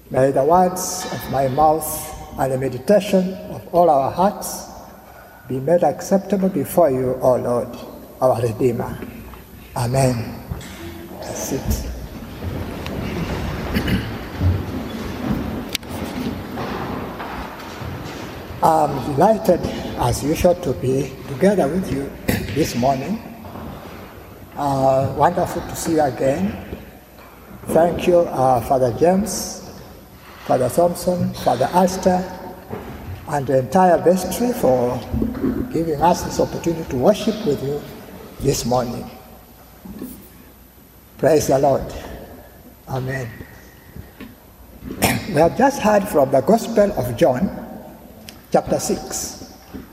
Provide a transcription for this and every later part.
May the words of my mouth and the meditation of all our hearts be made acceptable before you, O Lord, our Redeemer. Amen. Sit. I'm delighted, as usual, to be together with you this morning. Wonderful to see you again. Thank you, Father James, Father Thompson, Father Alistair, and the entire vestry for giving us this opportunity to worship with you this morning. Praise the Lord. Amen. We have just heard from the Gospel of John, chapter 6,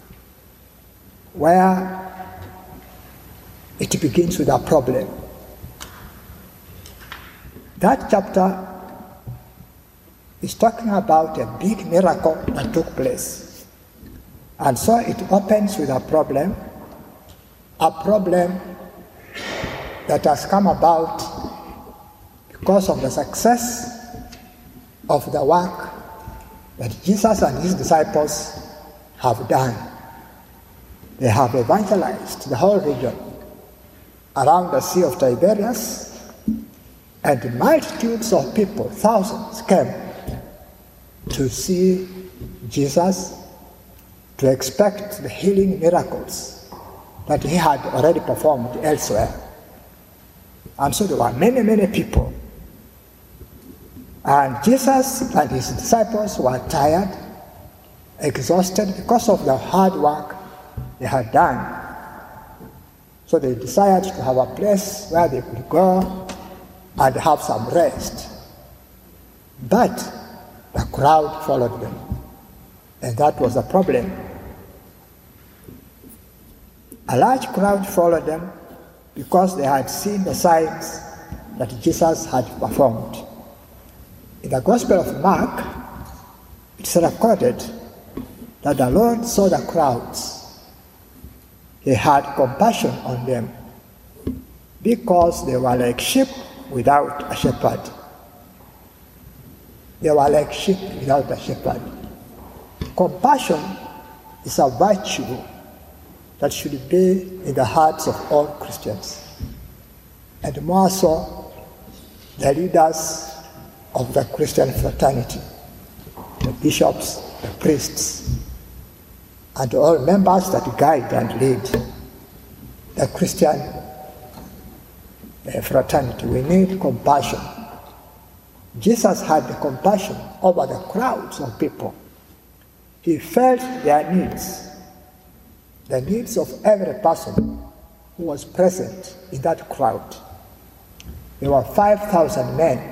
where it begins with a problem. That chapter is talking about a big miracle that took place. And so it opens with a problem that has come about because of the success of the work that Jesus and his disciples have done. They have evangelized the whole region around the Sea of Tiberias, and multitudes of people, thousands, came to see Jesus, to expect the healing miracles that he had already performed elsewhere. And so there were many, many people. And Jesus and his disciples were tired, exhausted because of the hard work they had done. So they decided to have a place where they could go and have some rest. But the crowd followed them, and that was the problem. A large crowd followed them because they had seen the signs that Jesus had performed. In the Gospel of Mark, it's recorded that the Lord saw the crowds. He had compassion on them because they were like sheep without a shepherd. They were like sheep without a shepherd. Compassion is a virtue that should be in the hearts of all Christians, and more so the leaders of the Christian fraternity, the bishops, the priests, and all members that guide and lead the Christian fraternity. We need compassion. Jesus had the compassion over the crowds of people. He felt their needs, the needs of every person who was present in that crowd. There were 5,000 men.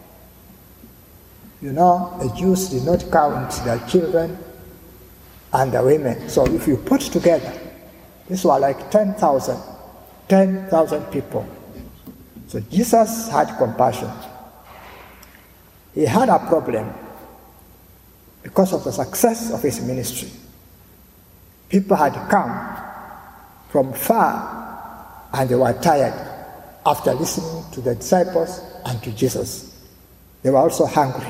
You know, the Jews did not count their children and the women. So if you put together, these were like 10,000 people. So Jesus had compassion. He had a problem because of the success of his ministry. People had come from far and they were tired after listening to the disciples and to Jesus. They were also hungry.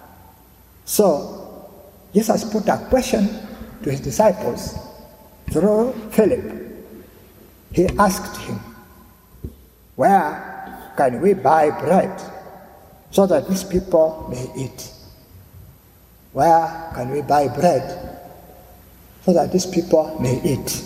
So Jesus put a question to his disciples through Philip. He asked him, "Where can we buy bread so that these people may eat?" Where can we buy bread so that these people may eat?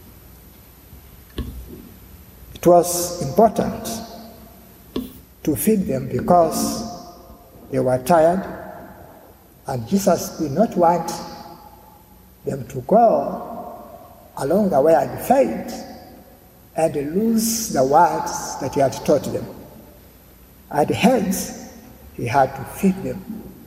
It was important to feed them because they were tired, and Jesus did not want them to go along the way and faint and lose the words that he had taught them. And hence, he had to feed them.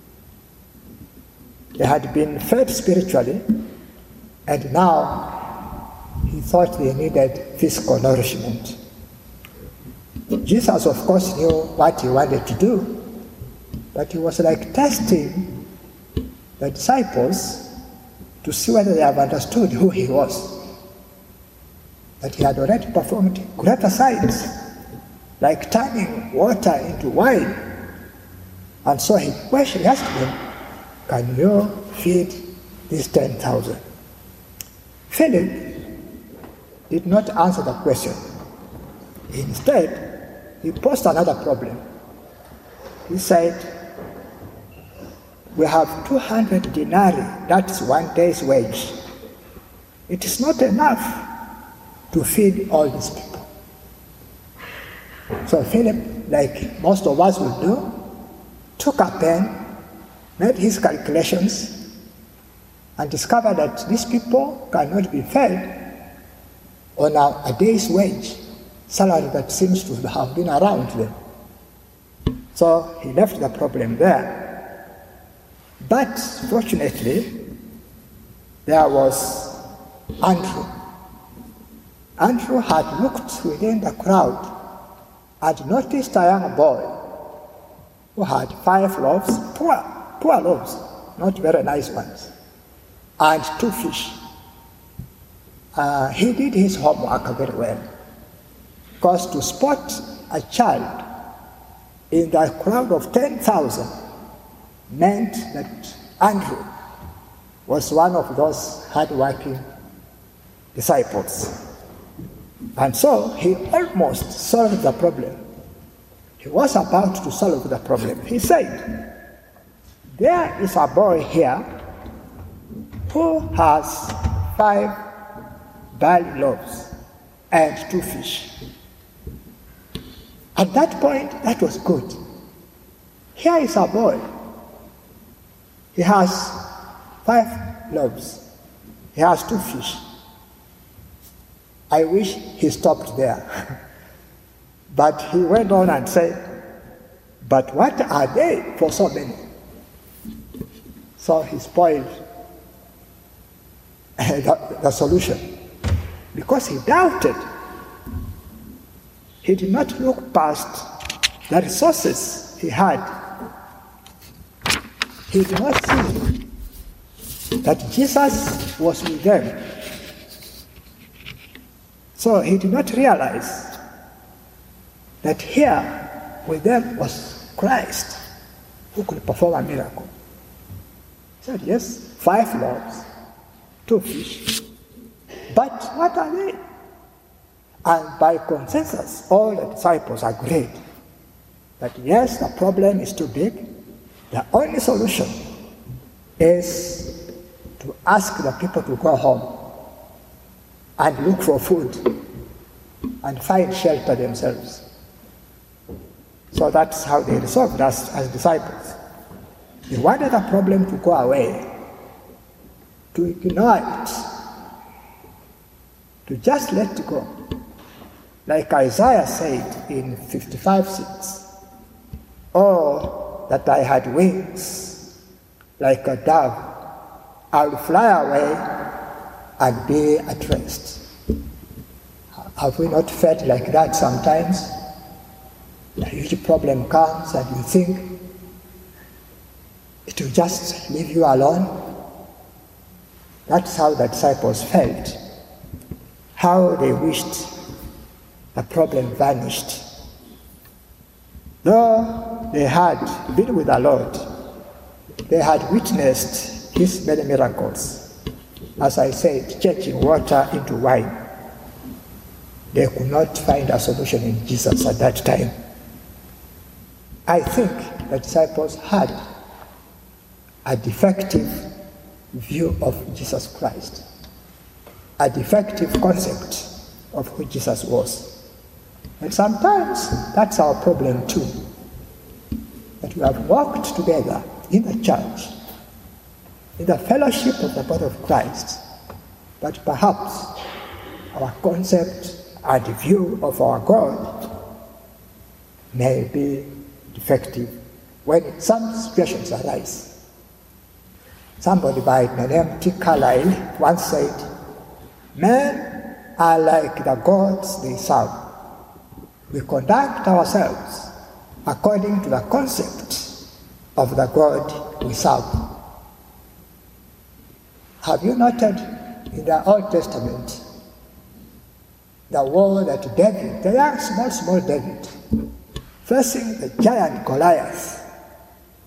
They had been fed spiritually, and now he thought they needed physical nourishment. Jesus, of course, knew what he wanted to do, but he was like testing the disciples to see whether they have understood who he was. That he had already performed greater signs, like turning water into wine, And so he asked him, can you feed these 10,000? Philip did not answer the question. Instead, he posed another problem. He said, we have 200 denarii, that's 1 day's wage. It is not enough to feed all these people. So Philip, like most of us will do, took a pen, made his calculations, and discovered that these people cannot be fed on a day's wage, salary that seems to have been around them. So he left the problem there. But fortunately, there was Andrew. Andrew had looked within the crowd and noticed a young boy who had 5 loaves, poor loaves, not very nice ones, and 2 fish. He did his homework very well, because to spot a child in the crowd of 10,000 meant that Andrew was one of those hard-working disciples. And so he almost solved the problem. He was about to solve the problem. He said, there is a boy here who has 5 barley loaves and 2 fish. At that point, that was good. Here is a boy. He has 5 loaves. He has 2 fish. I wish he stopped there. But he went on and said, but what are they for so many? So he spoiled the solution, because he doubted. He did not look past the resources he had. He did not see that Jesus was with them. So he did not realize that here with them was Christ, who could perform a miracle. He said, yes, 5 loaves, 2 fish. But what are they? And by consensus, all the disciples agreed that yes, the problem is too big. The only solution is to ask the people to go home and look for food and find shelter themselves. So that's how they resolved us as disciples. They wanted the problem to go away, to ignore it, to just let it go. Like Isaiah said in 55:6, oh, that I had wings like a dove, I will fly away and be at rest. Have we not felt like that sometimes? A huge problem comes and you think it will just leave you alone. That's how the disciples felt, how they wished the problem vanished. Though they had been with the Lord, they had witnessed his many miracles. As I said, changing water into wine. They could not find a solution in Jesus at that time. I think the disciples had a defective view of Jesus Christ, a defective concept of who Jesus was. And sometimes that's our problem too, that we have walked together in the church, in the fellowship of the body of Christ, but perhaps our concept and view of our God may be defective when some situations arise. Somebody by the name T. Carlyle once said, men are like the gods they serve. We conduct ourselves according to the concept of the God we serve. Have you noted in the Old Testament the war that David, the young small David, facing the giant Goliath,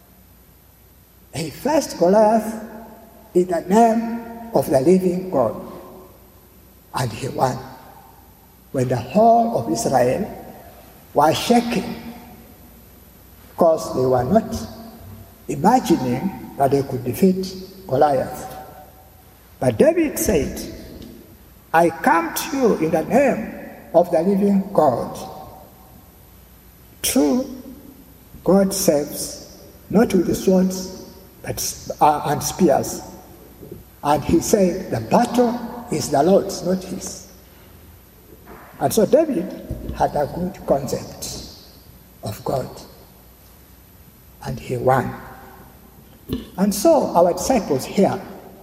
He faced Goliath in the name of the living God, and he won. When the whole of Israel was shaking, because they were not imagining that they could defeat Goliath. But David said, I come to you in the name of the living God. True, God saves, not with the swords and spears. And he said, the battle is the Lord's, not his. And so David had a good concept of God. And he won. And so our disciples here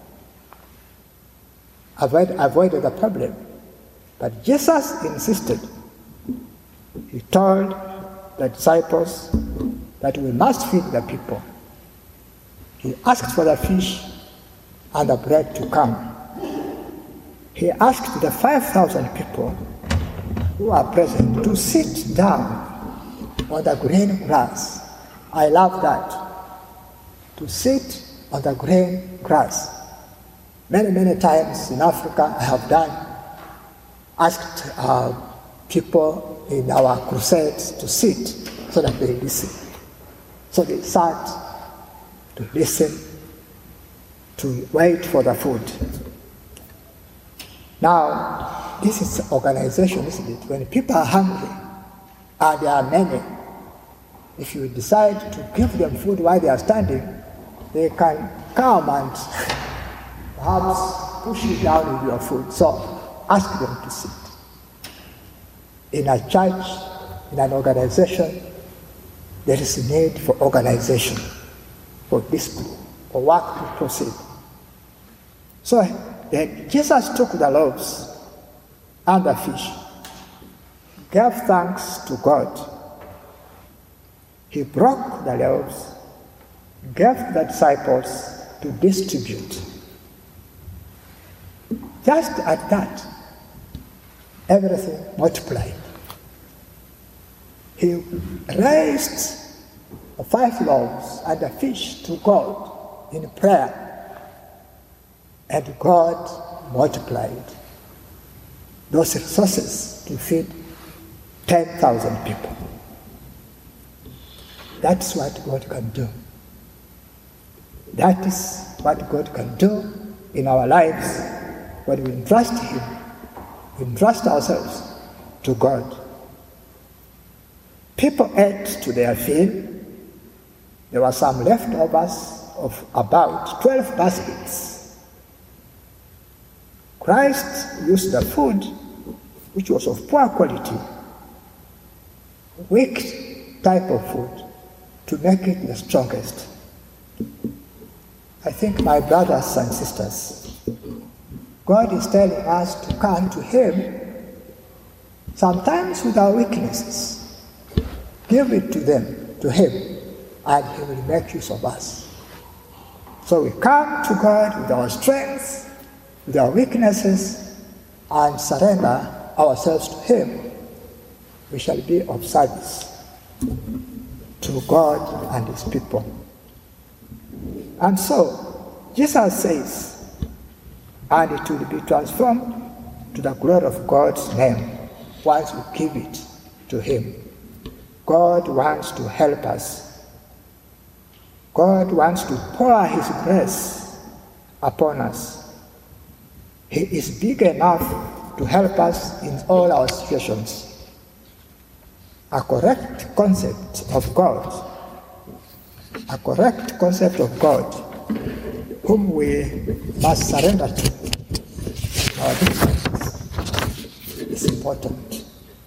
avoided the problem. But Jesus insisted. He told the disciples that we must feed the people. He asked for the fish and the bread to come. He asked the 5,000 people who are present to sit down on the green grass. I love that. To sit on the green grass. Many, many times in Africa I have asked people in our crusades to sit so that they listen. So they sat to listen, to wait for the food. Now, this is organization, isn't it? When people are hungry, and there are many, if you decide to give them food while they are standing, they can come and perhaps push you down with your food. So ask them to sit. In a church, in an organization, there is a need for organization, for discipline, for work to proceed. So then Jesus took the loaves and the fish, gave thanks to God. He broke the loaves, gave the disciples to distribute. Just at that, everything multiplied. He raised the 5 loaves and the fish to God in prayer, and God multiplied those resources to feed 10,000 people. That's what God can do. That is what God can do in our lives when we entrust Him, we entrust ourselves to God. People ate to their fill. There were some leftovers of about 12 baskets. Christ used the food, which was of poor quality, weak type of food, to make it the strongest. I think, my brothers and sisters, God is telling us to come to Him, sometimes with our weaknesses. Give it to Him, and He will make use of us. So we come to God with our strengths, with our weaknesses, and surrender ourselves to Him. We shall be of service to God and His people. And so, Jesus says, and it will be transformed to the glory of God's name once we give it to Him. God wants to help us. God wants to pour His grace upon us. He is big enough to help us in all our situations. A correct concept of God, whom we must surrender to, our differences, is important.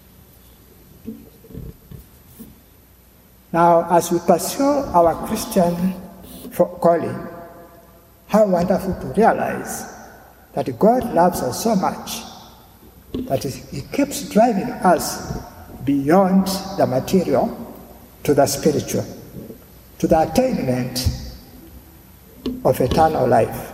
Now, as we pursue our Christian calling, how wonderful to realize that God loves us so much that He keeps driving us beyond the material to the spiritual, to the attainment of eternal life.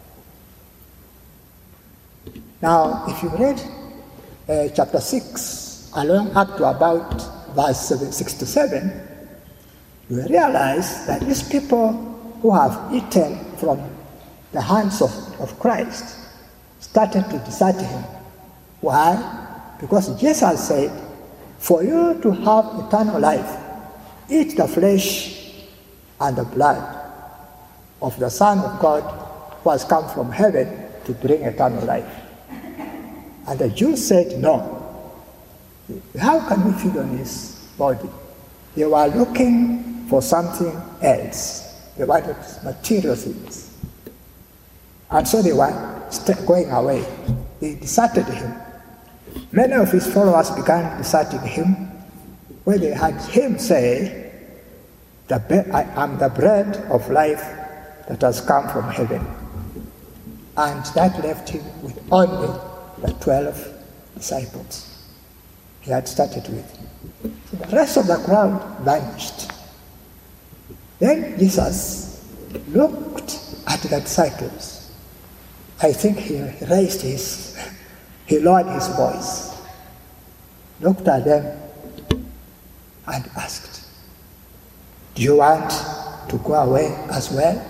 Now, if you read chapter 6, along up to about verse 6 to 7, you realize that these people who have eaten from the hands of Christ started to desert him. Why? Because Jesus said, for you to have eternal life, eat the flesh and the blood of the Son of God who has come from heaven to bring eternal life. And the Jews said, no. How can we feed on his body? They were looking for something else. They wanted material things. And so they were going away. They deserted him. Many of his followers began deserting him when they had him say, I am the bread of life that has come from heaven. And that left him with only the 12 disciples he had started with. So the rest of the crowd vanished. Then Jesus looked at the disciples. I think he lowered his voice, looked at them and asked, do you want to go away as well?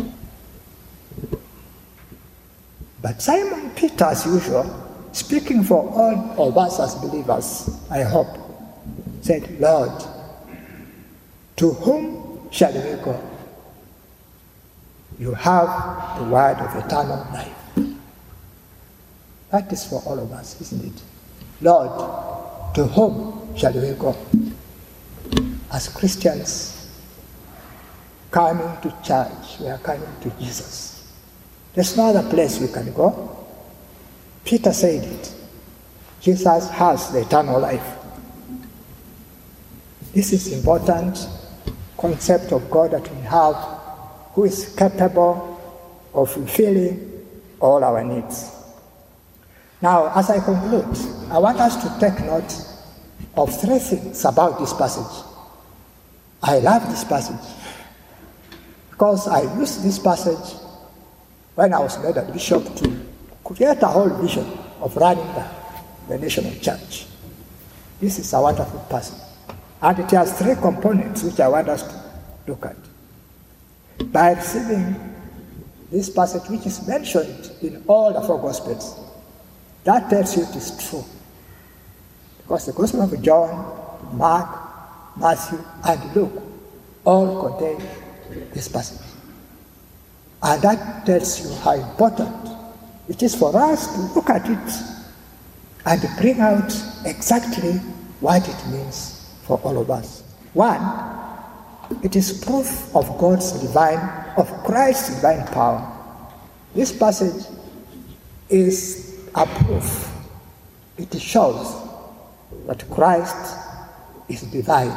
But Simon Peter, as usual, speaking for all of us as believers, I hope, said, Lord, to whom shall we go? You have the word of eternal life. That is for all of us, isn't it? Lord, to whom shall we go? As Christians coming to church, we are coming to Jesus. There's no other place we can go. Peter said it. Jesus has the eternal life. This is important concept of God that we have, who is capable of fulfilling all our needs. Now, as I conclude, I want us to take note of 3 things about this passage. I love this passage because I used this passage when I was made a bishop to create a whole vision of running the national church. This is a wonderful passage. And it has 3 components which I want us to look at. By receiving this passage, which is mentioned in all the 4 Gospels, that tells you it is true. Because the Gospel of John, Mark, Matthew, and Luke all contain this passage. And that tells you how important it is for us to look at it and bring out exactly what it means for all of us. 1, it is proof of Christ's divine power. This passage is a proof. It shows that Christ is divine.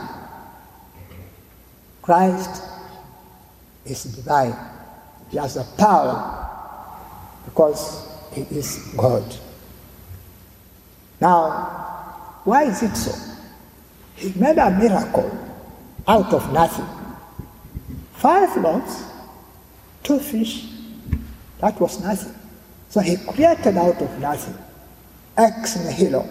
Christ is divine. He has the power because he is God. Now, why is it so? He made a miracle out of nothing. 5 loaves, 2 fish, that was nothing. So he created out of nothing, ex nihilo,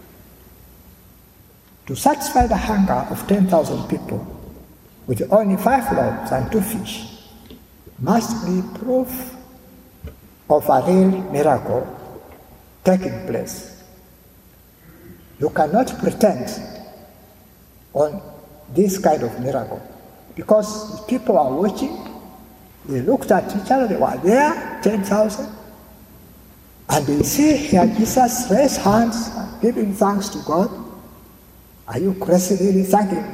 to satisfy the hunger of 10,000 people with only 5 loaves and 2 fish. Must be proof of a real miracle taking place. You cannot pretend on this kind of miracle because people are watching. They looked at each other, they were there, 10,000, and they see here Jesus raise hands and giving thanks to God. Are you crazily thanking,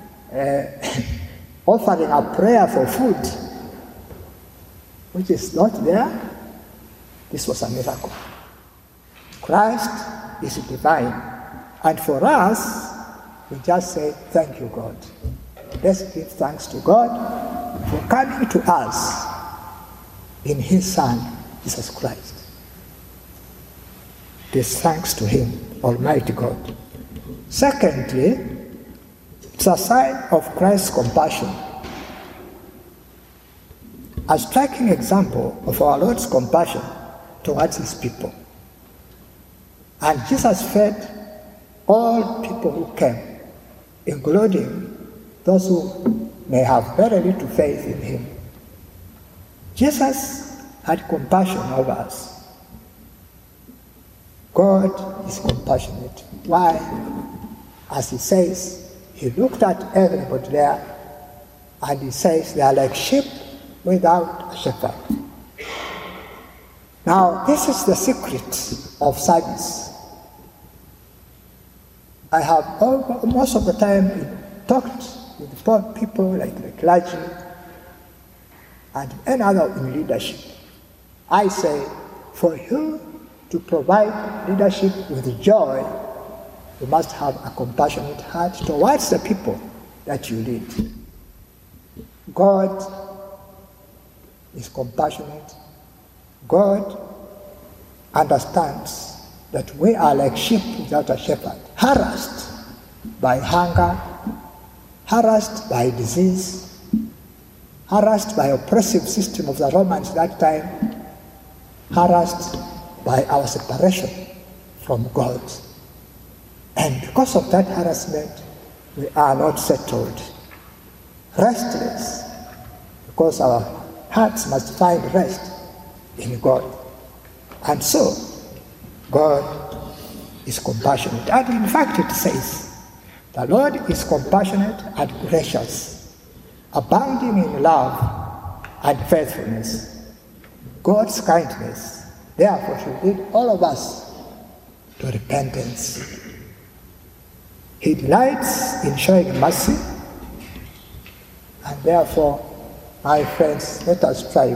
offering a prayer for food which is not there? This was a miracle. Christ is divine. And for us, we just say, thank you, God. Let's give thanks to God for coming to us in his Son, Jesus Christ. This thanks to him, Almighty God. Secondly, it's a sign of Christ's compassion. A striking example of our Lord's compassion towards his people. And Jesus fed all people who came, including those who may have very little faith in him. Jesus had compassion over us. God is compassionate. Why? As he says, he looked at everybody there and he says they are like sheep without a shepherd. Now, this is the secret of service. I have most of the time talked with people like the clergy and any other in leadership. I say, for you to provide leadership with joy, you must have a compassionate heart towards the people that you lead. God is compassionate. God understands that we are like sheep without a shepherd, harassed by hunger, harassed by disease, harassed by oppressive system of the Romans that time, harassed by our separation from God. And because of that harassment, we are not settled, restless, because our hearts must find rest in God. And so, God is compassionate. And in fact it says, the Lord is compassionate and gracious, abounding in love and faithfulness. God's kindness, therefore, should lead all of us to repentance. He delights in showing mercy, and therefore, my friends, let us strive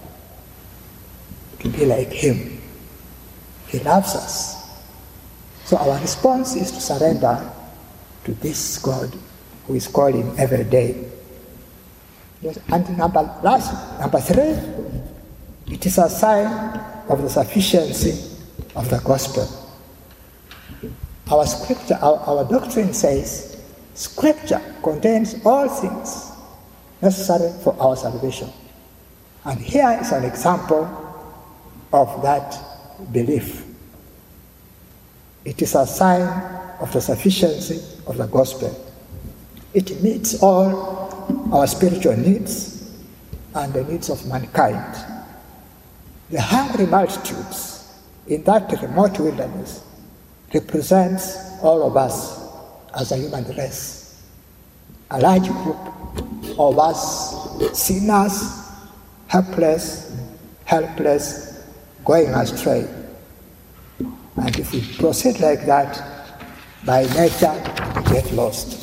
to be like him. He loves us. So our response is to surrender to this God who is calling every day. Yes, and number three, it is a sign of the sufficiency of the gospel. Our scripture, our doctrine says, Scripture contains all things necessary for our salvation. And here is an example of that belief. It is a sign of the sufficiency of the gospel. It meets all our spiritual needs and the needs of mankind. The hungry multitudes in that remote wilderness represents all of us as a human race. A large group of us, sinners, helpless, going astray. And if we proceed like that, by nature, we get lost.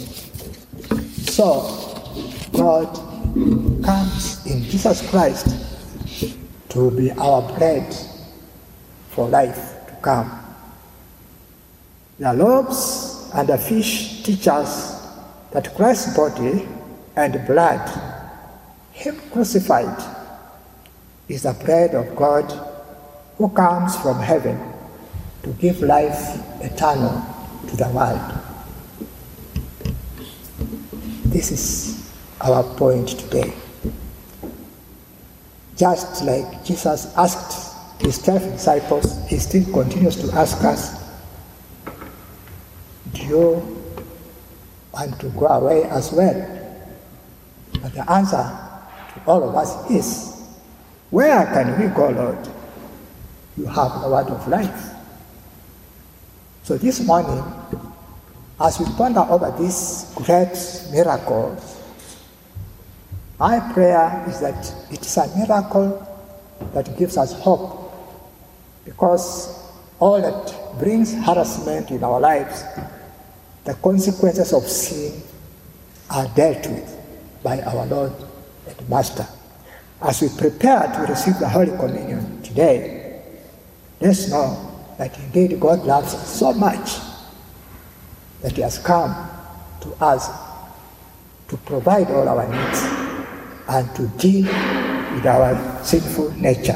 So, God comes in Jesus Christ to be our bread for life to come. The loaves and the fish teach us that Christ's body and blood, him crucified, is the bread of God who comes from heaven to give life eternal to the world. This is our point today. Just like Jesus asked his 12 disciples, he still continues to ask us, do you want to go away as well? But the answer to all of us is, where can we go, Lord? You have the word of life. So this morning, as we ponder over these great miracles, my prayer is that it is a miracle that gives us hope, because all that brings harassment in our lives, the consequences of sin, are dealt with by our Lord and Master. As we prepare to receive the Holy Communion today, let's know that indeed God loves us so much that he has come to us to provide all our needs and to deal with our sinful nature.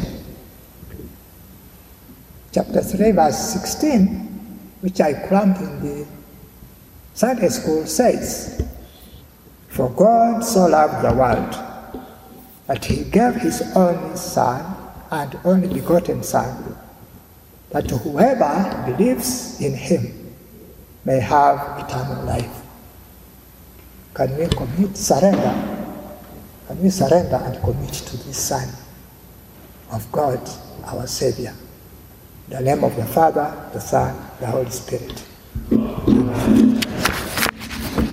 Chapter 3, verse 16, which I crammed in the Sunday school, says, "For God so loved the world that he gave his only Son and only begotten Son, that whoever believes in him may have eternal life." Can we surrender and commit to this Son of God, our Savior. In the name of the Father, the Son, the Holy Spirit. Amen.